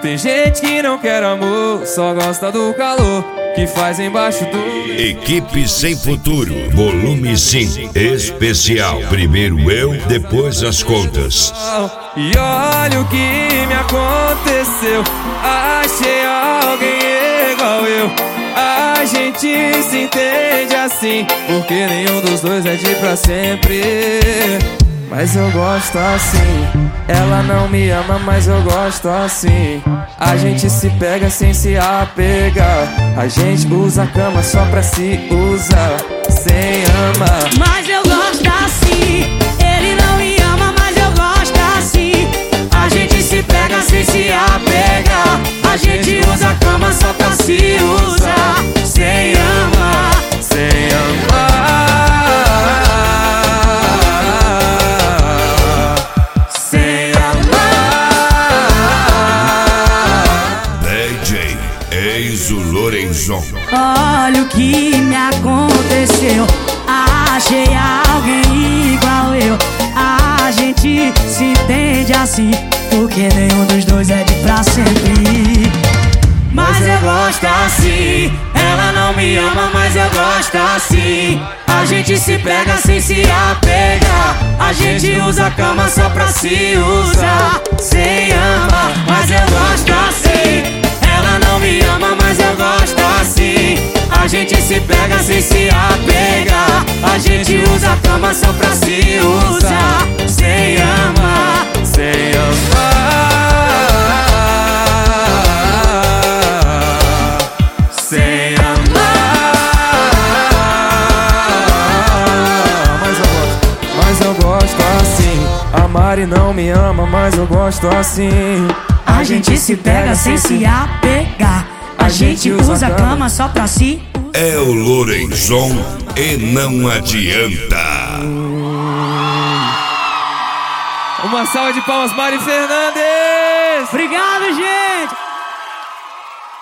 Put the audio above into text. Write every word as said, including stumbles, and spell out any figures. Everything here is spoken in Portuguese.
Tem gente que não quer amor, só gosta do calor que faz embaixo do... Equipe Sem Futuro, volume cinco, especial. Primeiro eu, depois as contas. E olha o que me aconteceu, achei alguém igual eu. A gente se entende assim, porque nenhum dos dois é de pra sempre. Mas eu gosto assim. Ela não me ama, mas eu gosto assim. A gente se pega sem se apegar. A gente usa a cama só pra se usar, sem amar. Mas eu gosto assim. Ele não me ama, mas eu gosto assim. A gente se pega sem se apegar. A gente usa a cama só pra se usar, sem amar, sem amar. Lorenzon. Olha o que me aconteceu, achei alguém igual eu. A gente se entende assim, porque nenhum dos dois é de pra sempre. Mas eu gosto assim. Ela não me ama, mas eu gosto assim. A gente se pega sem se apegar. A gente usa a cama só pra se usar, sem amar. Mas eu gosto assim. Ela não me ama, mas eu gosto assim. A gente se pega sem se apegar. A gente usa a cama só pra se usar, sem amar, sem amar, sem amar. Mas eu gosto, mas eu gosto assim. A Mari não me ama, mas eu gosto assim. A gente se pega sem se apegar. A gente usa a cama só pra si. É o Lorenzon e não adianta. Uma salva de palmas, Mari Fernandes. Obrigado, gente.